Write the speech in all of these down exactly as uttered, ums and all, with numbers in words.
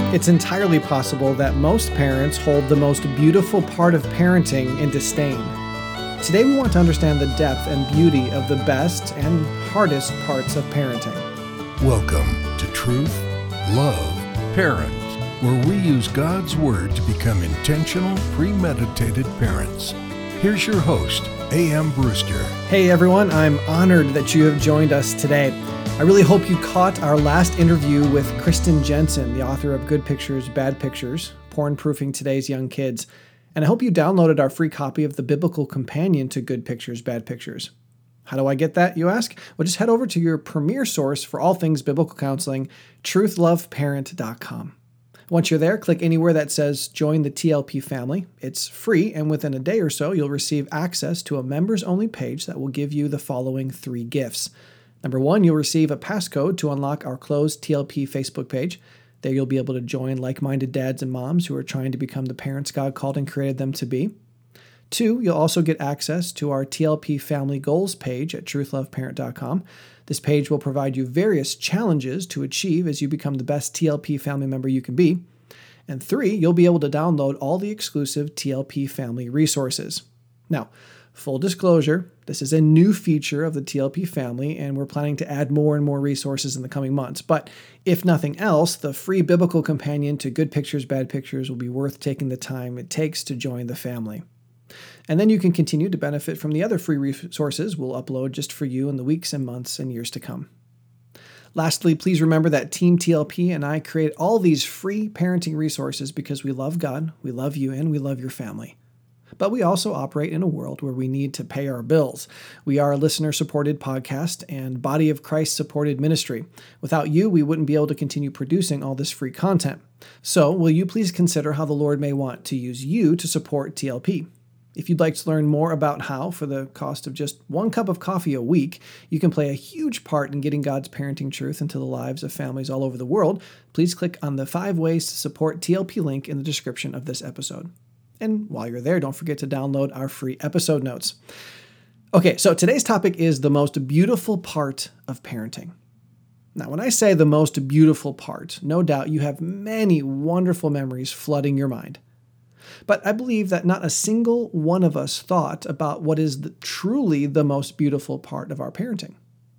It's entirely possible that most parents hold the most beautiful part of parenting in disdain. Today we want to understand the depth and beauty of the best and hardest parts of parenting. Welcome to Truth, Love, Parent, where we use God's Word to become intentional, premeditated parents. Here's your host, A M Brewster. Hey everyone, I'm honored that you have joined us today. I really hope you caught our last interview with Kristen Jensen, the author of Good Pictures, Bad Pictures, Porn-Proofing Today's Young Kids. And I hope you downloaded our free copy of the Biblical Companion to Good Pictures, Bad Pictures. How do I get that, you ask? Well, just head over to your premier source for all things biblical counseling, truth love parent dot com. Once you're there, click anywhere that says Join the T L P Family. It's free, and within a day or so, you'll receive access to a members-only page that will give you the following three gifts. Number one, you'll receive a passcode to unlock our closed T L P Facebook page. There you'll be able to join like-minded dads and moms who are trying to become the parents God called and created them to be. Two, you'll also get access to our T L P Family Goals page at truth love parent dot com. This page will provide you various challenges to achieve as you become the best T L P family member you can be. And three, you'll be able to download all the exclusive T L P family resources. Now, full disclosure, this is a new feature of the T L P family, and we're planning to add more and more resources in the coming months. But if nothing else, the free biblical companion to Good Pictures, Bad Pictures will be worth taking the time it takes to join the family. And then you can continue to benefit from the other free resources we'll upload just for you in the weeks and months and years to come. Lastly, please remember that Team T L P and I create all these free parenting resources because we love God, we love you, and we love your family. But we also operate in a world where we need to pay our bills. We are a listener-supported podcast and Body of Christ-supported ministry. Without you, we wouldn't be able to continue producing all this free content. So, will you please consider how the Lord may want to use you to support T L P? If you'd like to learn more about how, for the cost of just one cup of coffee a week, you can play a huge part in getting God's parenting truth into the lives of families all over the world, please click on the five ways to support T L P link in the description of this episode. And while you're there, don't forget to download our free episode notes. Okay, so today's topic is the most beautiful part of parenting. Now, when I say the most beautiful part, no doubt you have many wonderful memories flooding your mind. But I believe that not a single one of us thought about what is the, truly the most beautiful part of our parenting.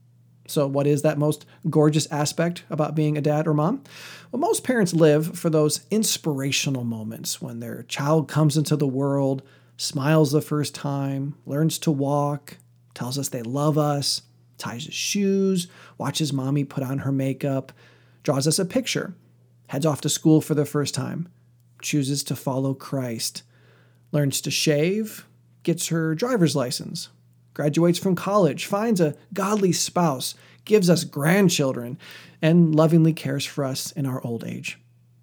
So what is that most gorgeous aspect about being a dad or mom? Well, most parents live for those inspirational moments when their child comes into the world, smiles the first time, learns to walk, tells us they love us, ties his shoes, watches mommy put on her makeup, draws us a picture, heads off to school for the first time, chooses to follow Christ, learns to shave, gets her driver's license, graduates from college, finds a godly spouse, gives us grandchildren, and lovingly cares for us in our old age.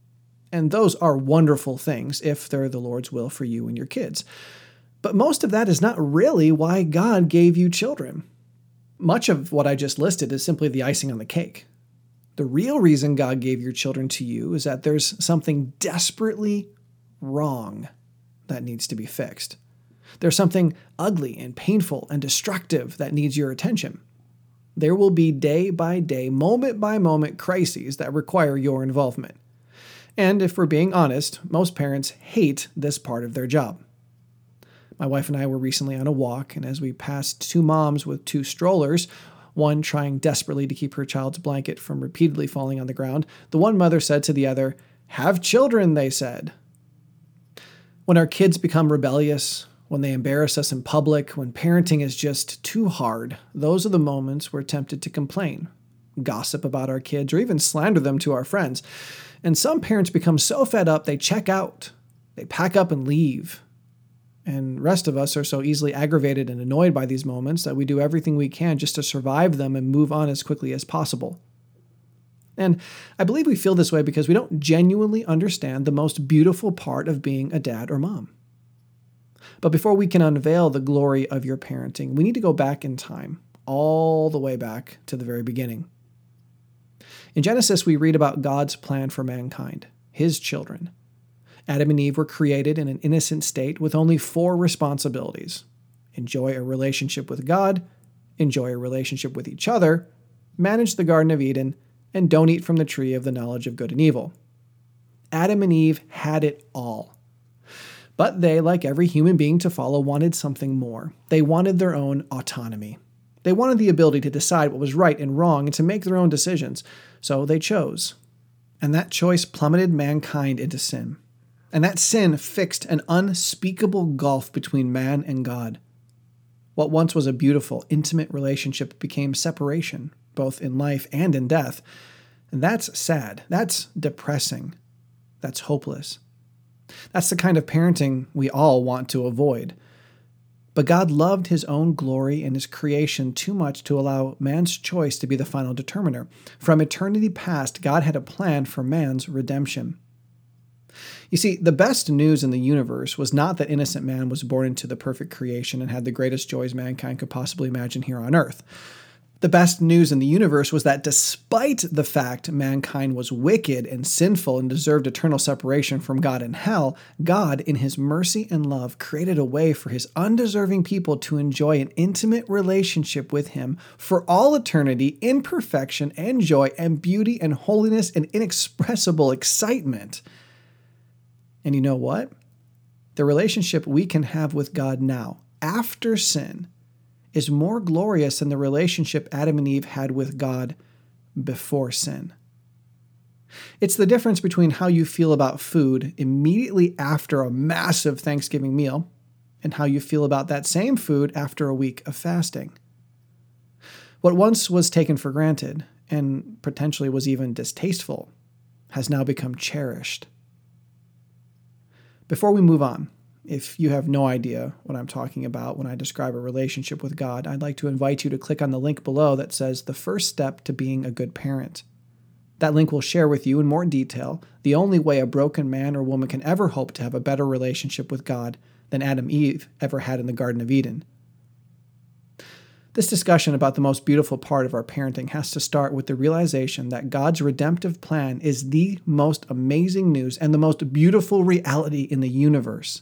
And those are wonderful things if they're the Lord's will for you and your kids. But most of that is not really why God gave you children. Much of what I just listed is simply the icing on the cake. The real reason God gave your children to you is that there's something desperately wrong that needs to be fixed. There's something ugly and painful and destructive that needs your attention. There will be day by day, moment by moment crises that require your involvement. And if we're being honest, most parents hate this part of their job. My wife and I were recently on a walk, and as we passed two moms with two strollers, one trying desperately to keep her child's blanket from repeatedly falling on the ground, the one mother said to the other, "Have children," they said. When our kids become rebellious, when they embarrass us in public, when parenting is just too hard, those are the moments we're tempted to complain, gossip about our kids, or even slander them to our friends. And some parents become so fed up they check out, they pack up and leave. And the rest of us are so easily aggravated and annoyed by these moments that we do everything we can just to survive them and move on as quickly as possible. And I believe we feel this way because we don't genuinely understand the most beautiful part of being a dad or mom. But before we can unveil the glory of your parenting, we need to go back in time, all the way back to the very beginning. In Genesis, we read about God's plan for mankind, his children. Adam and Eve were created in an innocent state with only four responsibilities: enjoy a relationship with God, enjoy a relationship with each other, manage the Garden of Eden, and don't eat from the tree of the knowledge of good and evil. Adam and Eve had it all. But they, like every human being to follow, wanted something more. They wanted their own autonomy. They wanted the ability to decide what was right and wrong and to make their own decisions. So they chose. And that choice plummeted mankind into sin. And that sin fixed an unspeakable gulf between man and God. What once was a beautiful, intimate relationship became separation, both in life and in death. And that's sad. That's depressing. That's hopeless. That's the kind of parenting we all want to avoid. But God loved his own glory and his creation too much to allow man's choice to be the final determiner. From eternity past, God had a plan for man's redemption. You see, the best news in the universe was not that innocent man was born into the perfect creation and had the greatest joys mankind could possibly imagine here on earth. The best news in the universe was that despite the fact mankind was wicked and sinful and deserved eternal separation from God in hell, God, in his mercy and love, created a way for his undeserving people to enjoy an intimate relationship with him for all eternity in perfection and joy and beauty and holiness and inexpressible excitement. And you know what? The relationship we can have with God now, after sin, is more glorious than the relationship Adam and Eve had with God before sin. It's the difference between how you feel about food immediately after a massive Thanksgiving meal and how you feel about that same food after a week of fasting. What once was taken for granted and potentially was even distasteful has now become cherished. Before we move on, if you have no idea what I'm talking about when I describe a relationship with God, I'd like to invite you to click on the link below that says the first step to being a good parent. That link will share with you in more detail the only way a broken man or woman can ever hope to have a better relationship with God than Adam and Eve ever had in the Garden of Eden. This discussion about the most beautiful part of our parenting has to start with the realization that God's redemptive plan is the most amazing news and the most beautiful reality in the universe.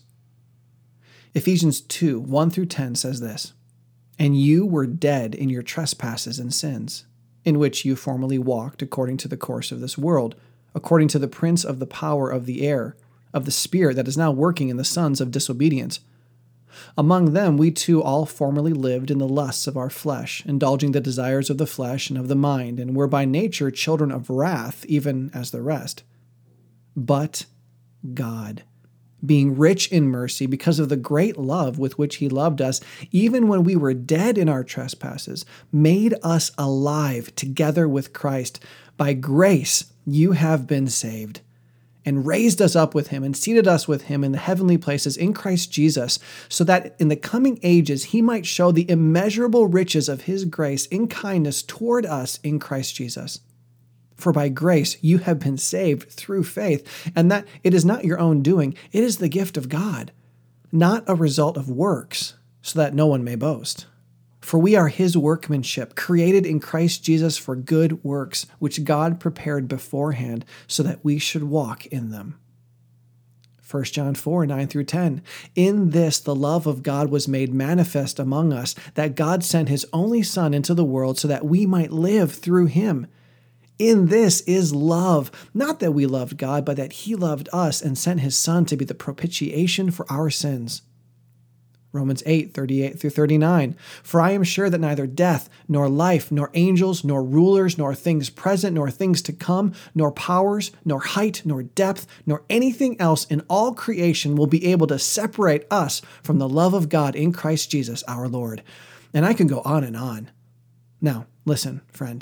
Ephesians two, one through ten says this, "And you were dead in your trespasses and sins, in which you formerly walked according to the course of this world, according to the prince of the power of the air, of the spirit that is now working in the sons of disobedience. Among them we too all formerly lived in the lusts of our flesh, indulging the desires of the flesh and of the mind, and were by nature children of wrath, even as the rest. But God, being rich in mercy because of the great love with which he loved us, even when we were dead in our trespasses, made us alive together with Christ. By grace you have been saved, and raised us up with him and seated us with him in the heavenly places in Christ Jesus, so that in the coming ages he might show the immeasurable riches of his grace in kindness toward us in Christ Jesus. For by grace you have been saved through faith, and that it is not your own doing, it is the gift of God, not a result of works, so that no one may boast. For we are his workmanship, created in Christ Jesus for good works, which God prepared beforehand so that we should walk in them." First John four, nine through ten. "In this the love of God was made manifest among us, that God sent his only Son into the world so that we might live through him. In this is love, not that we loved God, but that he loved us and sent his Son to be the propitiation for our sins." Romans eight, thirty-eight through thirty-nine. "For I am sure that neither death, nor life, nor angels, nor rulers, nor things present, nor things to come, nor powers, nor height, nor depth, nor anything else in all creation will be able to separate us from the love of God in Christ Jesus our Lord." And I can go on and on. Now, listen, friend.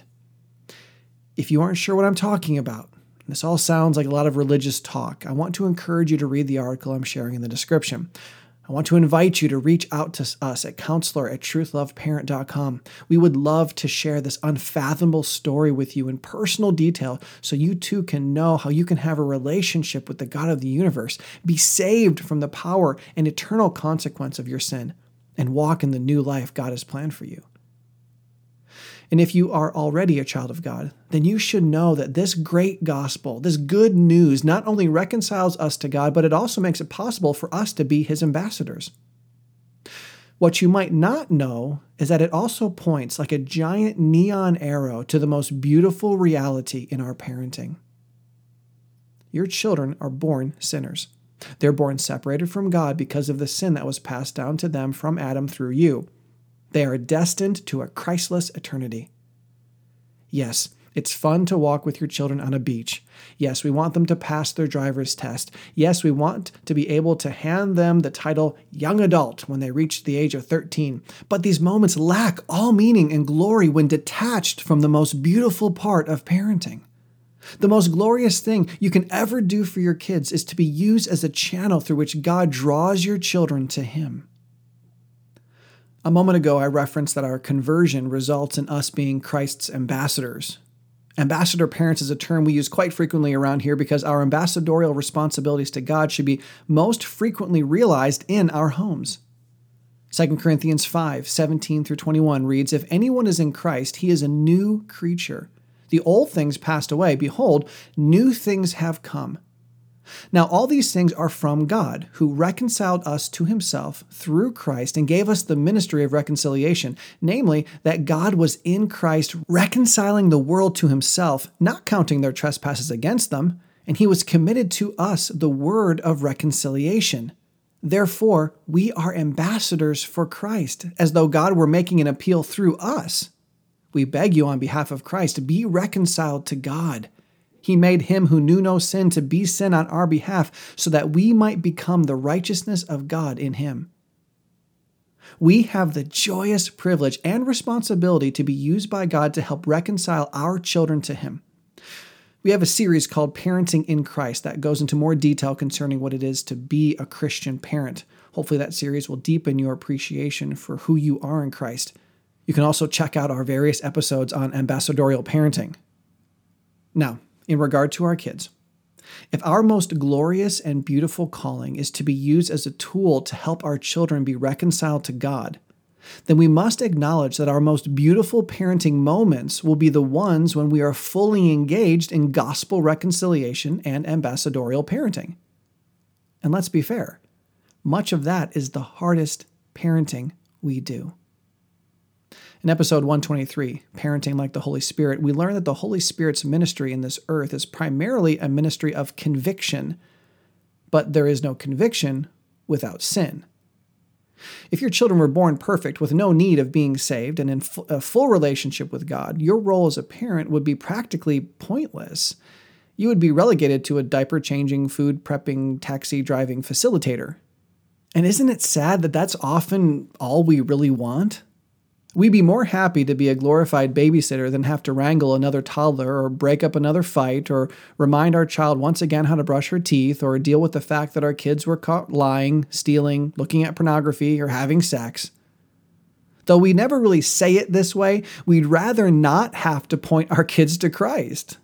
If you aren't sure what I'm talking about, this all sounds like a lot of religious talk, I want to encourage you to read the article I'm sharing in the description. I want to invite you to reach out to us at counselor at truth love parent dot com. We would love to share this unfathomable story with you in personal detail so you too can know how you can have a relationship with the God of the universe, be saved from the power and eternal consequence of your sin, and walk in the new life God has planned for you. And if you are already a child of God, then you should know that this great gospel, this good news, not only reconciles us to God, but it also makes it possible for us to be his ambassadors. What you might not know is that it also points like a giant neon arrow to the most beautiful reality in our parenting. Your children are born sinners. They're born separated from God because of the sin that was passed down to them from Adam through you. They are destined to a Christless eternity. Yes, it's fun to walk with your children on a beach. Yes, we want them to pass their driver's test. Yes, we want to be able to hand them the title young adult when they reach the age of thirteen. But these moments lack all meaning and glory when detached from the most beautiful part of parenting. The most glorious thing you can ever do for your kids is to be used as a channel through which God draws your children to Him. A moment ago, I referenced that our conversion results in us being Christ's ambassadors. Ambassador parents is a term we use quite frequently around here because our ambassadorial responsibilities to God should be most frequently realized in our homes. Second Corinthians five, seventeen through twenty-one reads, "If anyone is in Christ, he is a new creature. The old things passed away. Behold, new things have come. Now all these things are from God, who reconciled us to Himself through Christ and gave us the ministry of reconciliation, namely, that God was in Christ reconciling the world to Himself, not counting their trespasses against them, and He was committed to us the word of reconciliation. Therefore, we are ambassadors for Christ, as though God were making an appeal through us. We beg you on behalf of Christ, be reconciled to God. He made Him who knew no sin to be sin on our behalf, so that we might become the righteousness of God in Him." We have the joyous privilege and responsibility to be used by God to help reconcile our children to Him. We have a series called Parenting in Christ that goes into more detail concerning what it is to be a Christian parent. Hopefully that series will deepen your appreciation for who you are in Christ. You can also check out our various episodes on ambassadorial parenting. Now, in regard to our kids, if our most glorious and beautiful calling is to be used as a tool to help our children be reconciled to God, then we must acknowledge that our most beautiful parenting moments will be the ones when we are fully engaged in gospel reconciliation and ambassadorial parenting. And let's be fair, much of that is the hardest parenting we do. In episode one twenty-three, Parenting Like the Holy Spirit, we learn that the Holy Spirit's ministry in this earth is primarily a ministry of conviction, but there is no conviction without sin. If your children were born perfect with no need of being saved and in a full relationship with God, your role as a parent would be practically pointless. You would be relegated to a diaper-changing, food-prepping, taxi-driving facilitator. And isn't it sad that that's often all we really want? We'd be more happy to be a glorified babysitter than have to wrangle another toddler or break up another fight or remind our child once again how to brush her teeth or deal with the fact that our kids were caught lying, stealing, looking at pornography, or having sex. Though we never really say it this way, we'd rather not have to point our kids to Christ.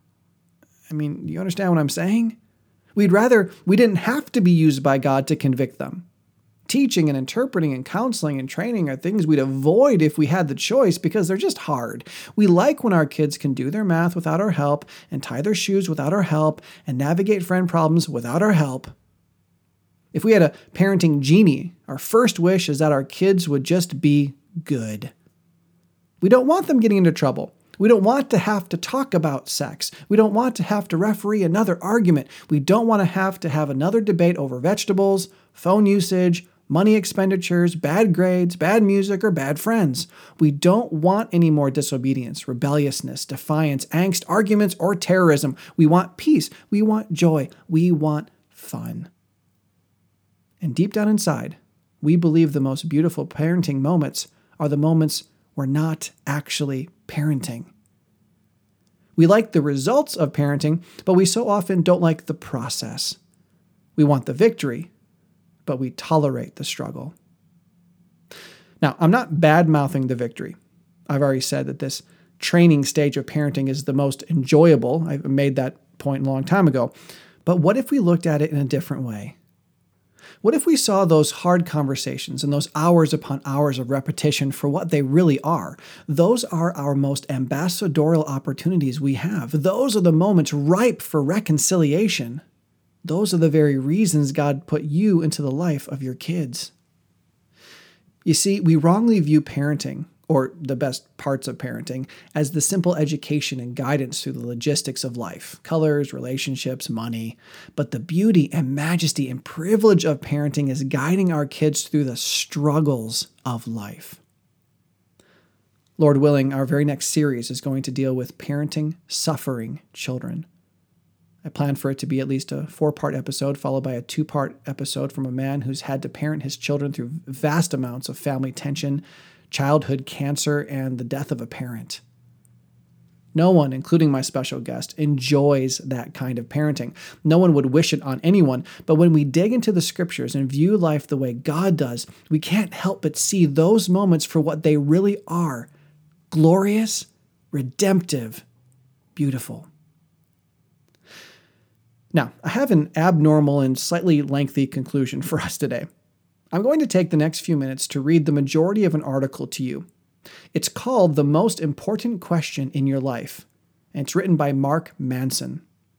I mean, you understand what I'm saying? We'd rather we didn't have to be used by God to convict them. Teaching and interpreting and counseling and training are things we'd avoid if we had the choice because they're just hard. We like when our kids can do their math without our help and tie their shoes without our help and navigate friend problems without our help. If we had a parenting genie, our first wish is that our kids would just be good. We don't want them getting into trouble. We don't want to have to talk about sex. We don't want to have to referee another argument. We don't want to have to have another debate over vegetables, phone usage, money expenditures, bad grades, bad music, or bad friends. We don't want any more disobedience, rebelliousness, defiance, angst, arguments, or terrorism. We want peace. We want joy. We want fun. And deep down inside, we believe the most beautiful parenting moments are the moments we're not actually parenting. We like the results of parenting, but we so often don't like the process. We want the victory, but we tolerate the struggle. Now, I'm not bad-mouthing the victory. I've already said that this training stage of parenting is the most enjoyable. I made that point a long time ago. But what if we looked at it in a different way? What if we saw those hard conversations and those hours upon hours of repetition for what they really are? Those are our most ambassadorial opportunities we have. Those are the moments ripe for reconciliation. Those are the very reasons God put you into the life of your kids. You see, we wrongly view parenting or the best parts of parenting, as the simple education and guidance through the logistics of life, colors, relationships, money. But the beauty and majesty and privilege of parenting is guiding our kids through the struggles of life. Lord willing, our very next series is going to deal with parenting suffering children. I plan for it to be at least a four-part episode, followed by a two-part episode from a man who's had to parent his children through vast amounts of family tension, childhood cancer, and the death of a parent. No one, including my special guest, enjoys that kind of parenting. No one would wish it on anyone, but when we dig into the scriptures and view life the way God does, we can't help but see those moments for what they really are: glorious, redemptive, beautiful. Now, I have an abnormal and slightly lengthy conclusion for us today. I'm going to take the next few minutes to read the majority of an article to you. It's called The Most Important Question in Your Life, and it's written by Mark Manson.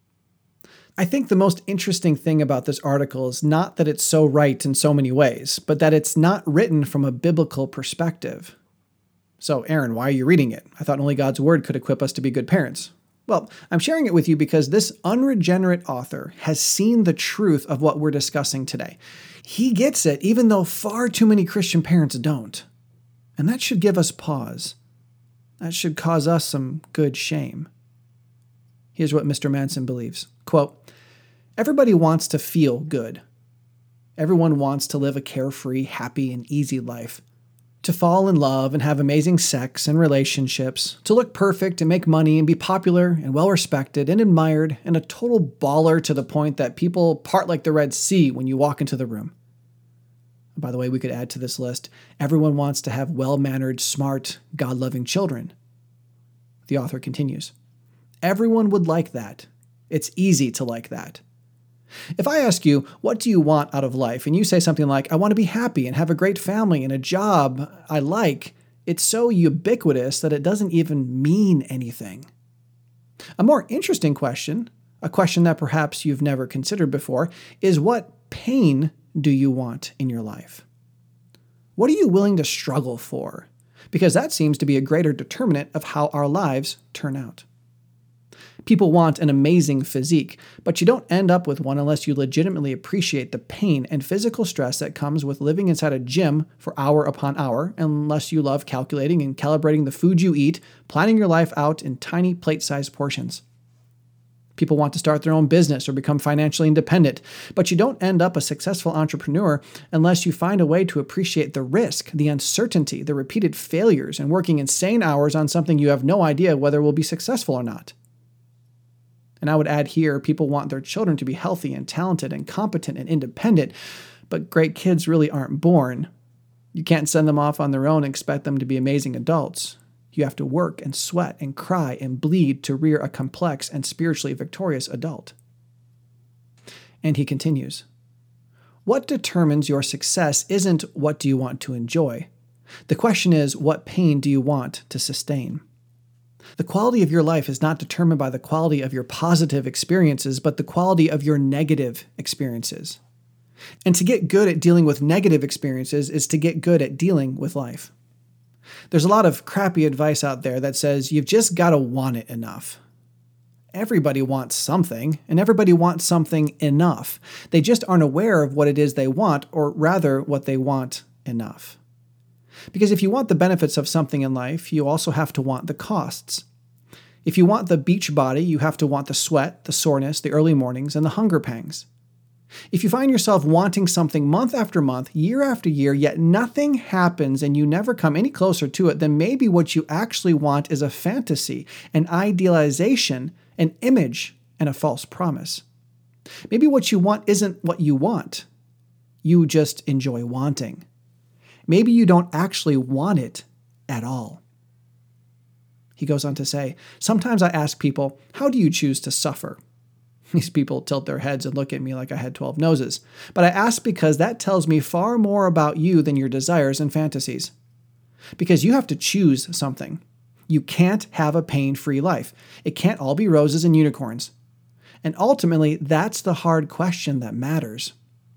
I think the most interesting thing about this article is not that it's so right in so many ways, but that it's not written from a biblical perspective. So, Aaron, why are you reading it? I thought only God's Word could equip us to be good parents. Well, I'm sharing it with you because this unregenerate author has seen the truth of what we're discussing today. He gets it, even though far too many Christian parents don't. And that should give us pause. That should cause us some good shame. Here's what Mister Manson believes. Quote, "Everybody wants to feel good. Everyone wants to live a carefree, happy, and easy life. To fall in love and have amazing sex and relationships, to look perfect and make money and be popular and well-respected and admired and a total baller to the point that people part like the Red Sea when you walk into the room. By the way, we could add to this list, everyone wants to have well-mannered, smart, God-loving children." The author continues, "Everyone would like that. It's easy to like that. If I ask you, what do you want out of life? And you say something like, I want to be happy and have a great family and a job I like, it's so ubiquitous that it doesn't even mean anything. A more interesting question, a question that perhaps you've never considered before, is what pain do you want in your life? What are you willing to struggle for? Because that seems to be a greater determinant of how our lives turn out. People want an amazing physique, but you don't end up with one unless you legitimately appreciate the pain and physical stress that comes with living inside a gym for hour upon hour, unless you love calculating and calibrating the food you eat, planning your life out in tiny plate-sized portions. People want to start their own business or become financially independent, but you don't end up a successful entrepreneur unless you find a way to appreciate the risk, the uncertainty, the repeated failures, and working insane hours on something you have no idea whether will be successful or not. And I would add here, people want their children to be healthy and talented and competent and independent, but great kids really aren't born. You can't send them off on their own and expect them to be amazing adults. You have to work and sweat and cry and bleed to rear a complex and spiritually victorious adult. And he continues, what determines your success isn't what do you want to enjoy. The question is, what pain do you want to sustain? The quality of your life is not determined by the quality of your positive experiences, but the quality of your negative experiences. And to get good at dealing with negative experiences is to get good at dealing with life. There's a lot of crappy advice out there that says you've just got to want it enough. Everybody wants something, and everybody wants something enough. They just aren't aware of what it is they want, or rather, what they want enough. Because if you want the benefits of something in life, you also have to want the costs. If you want the beach body, you have to want the sweat, the soreness, the early mornings, and the hunger pangs. If you find yourself wanting something month after month, year after year, yet nothing happens and you never come any closer to it, then maybe what you actually want is a fantasy, an idealization, an image, and a false promise. Maybe what you want isn't what you want. You just enjoy wanting. Maybe you don't actually want it at all. He goes on to say, sometimes I ask people, how do you choose to suffer? These people tilt their heads and look at me like I had twelve noses. But I ask because that tells me far more about you than your desires and fantasies. Because you have to choose something. You can't have a pain-free life. It can't all be roses and unicorns. And ultimately, that's the hard question that matters.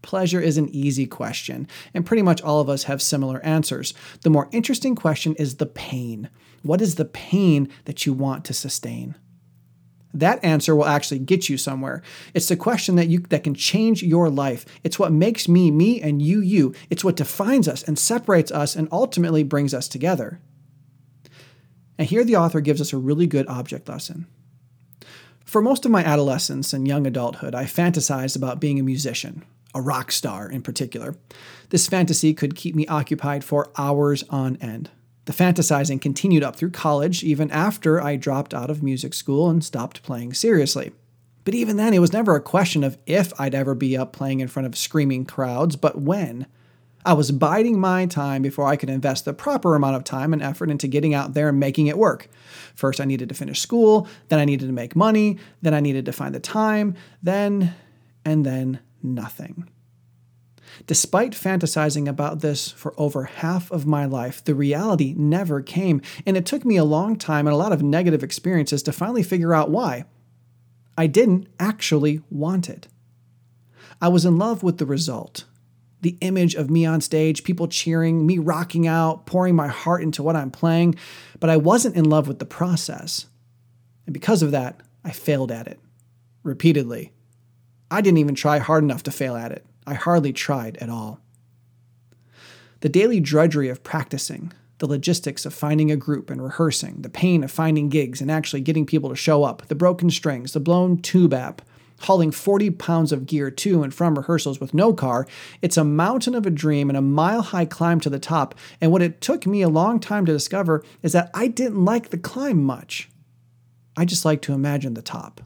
Pleasure is an easy question, and pretty much all of us have similar answers. The more interesting question is the pain. What is the pain that you want to sustain? That answer will actually get you somewhere. It's the question that you that can change your life. It's what makes me me and you you. It's what defines us and separates us and ultimately brings us together. And here the author gives us a really good object lesson. For most of my adolescence and young adulthood, I fantasized about being a musician, a rock star in particular. This fantasy could keep me occupied for hours on end. The fantasizing continued up through college, even after I dropped out of music school and stopped playing seriously. But even then, it was never a question of if I'd ever be up playing in front of screaming crowds, but when. I was biding my time before I could invest the proper amount of time and effort into getting out there and making it work. First, I needed to finish school, then I needed to make money, then I needed to find the time, then, and then nothing. Despite fantasizing about this for over half of my life, the reality never came, and it took me a long time and a lot of negative experiences to finally figure out why. I didn't actually want it. I was in love with the result. The image of me on stage, people cheering, me rocking out, pouring my heart into what I'm playing, but I wasn't in love with the process. And because of that, I failed at it. Repeatedly. I didn't even try hard enough to fail at it. I hardly tried at all. The daily drudgery of practicing, the logistics of finding a group and rehearsing, the pain of finding gigs and actually getting people to show up, the broken strings, the blown tube app, hauling forty pounds of gear to and from rehearsals with no car, it's a mountain of a dream and a mile-high climb to the top, and what it took me a long time to discover is that I didn't like the climb much. I just like to imagine the top.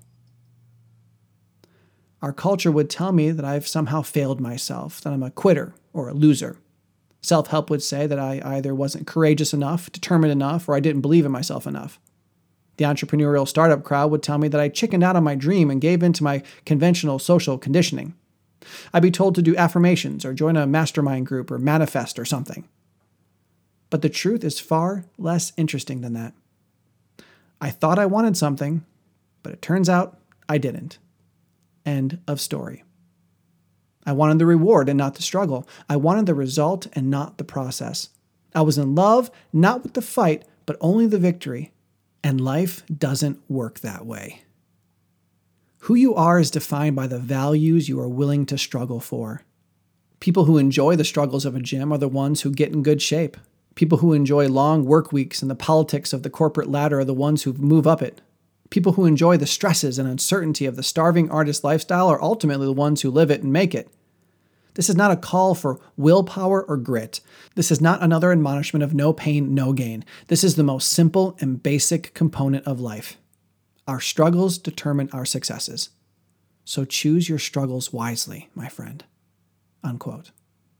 Our culture would tell me that I've somehow failed myself, that I'm a quitter or a loser. Self-help would say that I either wasn't courageous enough, determined enough, or I didn't believe in myself enough. The entrepreneurial startup crowd would tell me that I chickened out on my dream and gave in to my conventional social conditioning. I'd be told to do affirmations or join a mastermind group or manifest or something. But the truth is far less interesting than that. I thought I wanted something, but it turns out I didn't. End of story. I wanted the reward and not the struggle. I wanted the result and not the process. I was in love, not with the fight, but only the victory. And life doesn't work that way. Who you are is defined by the values you are willing to struggle for. People who enjoy the struggles of a gym are the ones who get in good shape. People who enjoy long work weeks and the politics of the corporate ladder are the ones who move up it. People who enjoy the stresses and uncertainty of the starving artist lifestyle are ultimately the ones who live it and make it. This is not a call for willpower or grit. This is not another admonishment of no pain, no gain. This is the most simple and basic component of life. Our struggles determine our successes. So choose your struggles wisely, my friend. Unquote.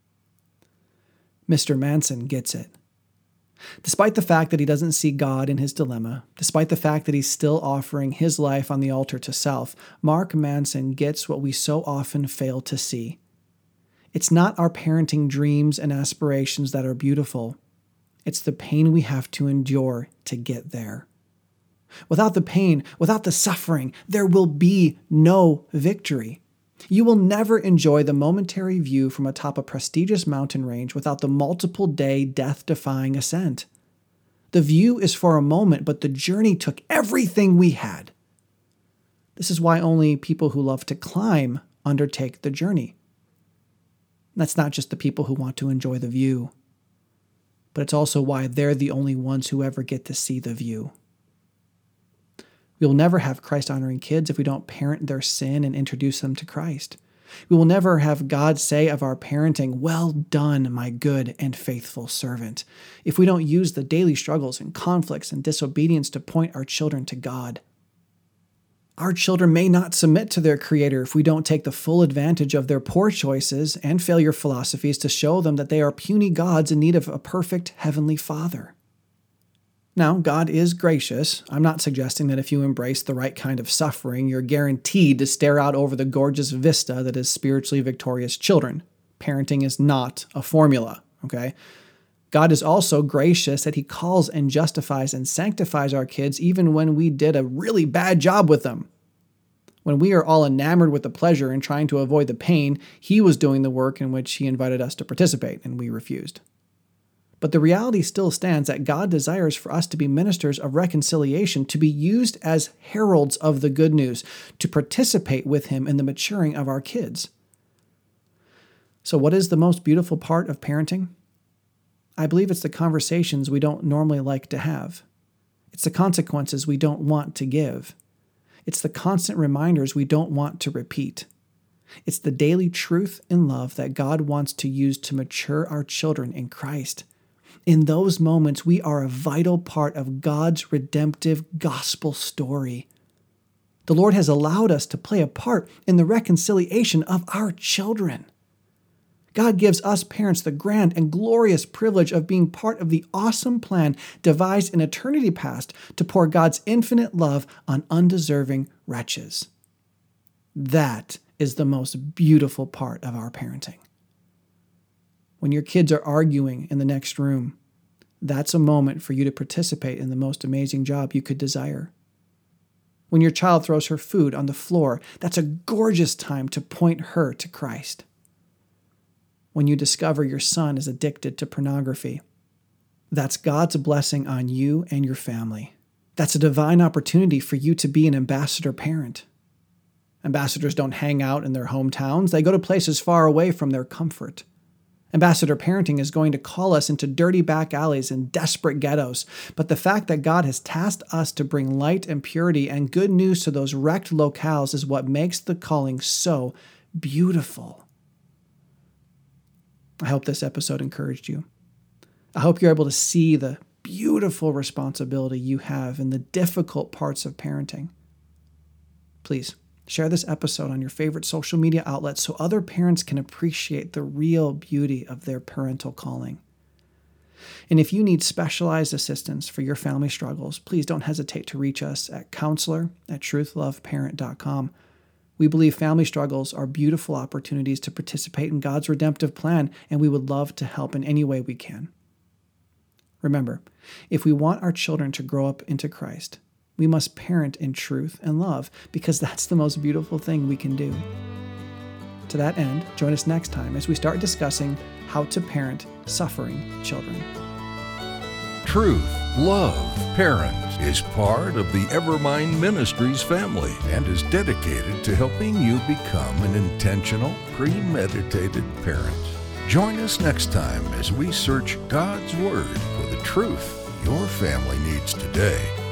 Mister Manson gets it. Despite the fact that he doesn't see God in his dilemma, despite the fact that he's still offering his life on the altar to self, Mark Manson gets what we so often fail to see. It's not our parenting dreams and aspirations that are beautiful. It's the pain we have to endure to get there. Without the pain, without the suffering, there will be no victory. You will never enjoy the momentary view from atop a prestigious mountain range without the multiple-day, death-defying ascent. The view is for a moment, but the journey took everything we had. This is why only people who love to climb undertake the journey. That's not just the people who want to enjoy the view, but it's also why they're the only ones who ever get to see the view. We will never have Christ-honoring kids if we don't parent their sin and introduce them to Christ. We will never have God say of our parenting, "Well done, my good and faithful servant," if we don't use the daily struggles and conflicts and disobedience to point our children to God. Our children may not submit to their Creator if we don't take the full advantage of their poor choices and failure philosophies to show them that they are puny gods in need of a perfect Heavenly Father. Now, God is gracious. I'm not suggesting that if you embrace the right kind of suffering, you're guaranteed to stare out over the gorgeous vista that is spiritually victorious children. Parenting is not a formula, okay? God is also gracious that He calls and justifies and sanctifies our kids even when we did a really bad job with them. When we are all enamored with the pleasure and trying to avoid the pain, he was doing the work in which he invited us to participate, and we refused. But the reality still stands that God desires for us to be ministers of reconciliation, to be used as heralds of the good news, to participate with him in the maturing of our kids. So what is the most beautiful part of parenting? I believe it's the conversations we don't normally like to have. It's the consequences we don't want to give. It's the constant reminders we don't want to repeat. It's the daily truth and love that God wants to use to mature our children in Christ. In those moments, we are a vital part of God's redemptive gospel story. The Lord has allowed us to play a part in the reconciliation of our children. God gives us parents the grand and glorious privilege of being part of the awesome plan devised in eternity past to pour God's infinite love on undeserving wretches. That is the most beautiful part of our parenting. When your kids are arguing in the next room, that's a moment for you to participate in the most amazing job you could desire. When your child throws her food on the floor, that's a gorgeous time to point her to Christ. When you discover your son is addicted to pornography, that's God's blessing on you and your family. That's a divine opportunity for you to be an ambassador parent. Ambassadors don't hang out in their hometowns. They go to places far away from their comfort. Ambassador parenting is going to call us into dirty back alleys and desperate ghettos. But the fact that God has tasked us to bring light and purity and good news to those wrecked locales is what makes the calling so beautiful. I hope this episode encouraged you. I hope you're able to see the beautiful responsibility you have in the difficult parts of parenting. Please share this episode on your favorite social media outlets so other parents can appreciate the real beauty of their parental calling. And if you need specialized assistance for your family struggles, please don't hesitate to reach us at counselor at truth love parent dot com. We believe family struggles are beautiful opportunities to participate in God's redemptive plan, and we would love to help in any way we can. Remember, if we want our children to grow up into Christ, we must parent in truth and love, because that's the most beautiful thing we can do. To that end, join us next time as we start discussing how to parent suffering children. Truth, Love, Parents is part of the Evermind Ministries family and is dedicated to helping you become an intentional, premeditated parent. Join us next time as we search God's Word for the truth your family needs today.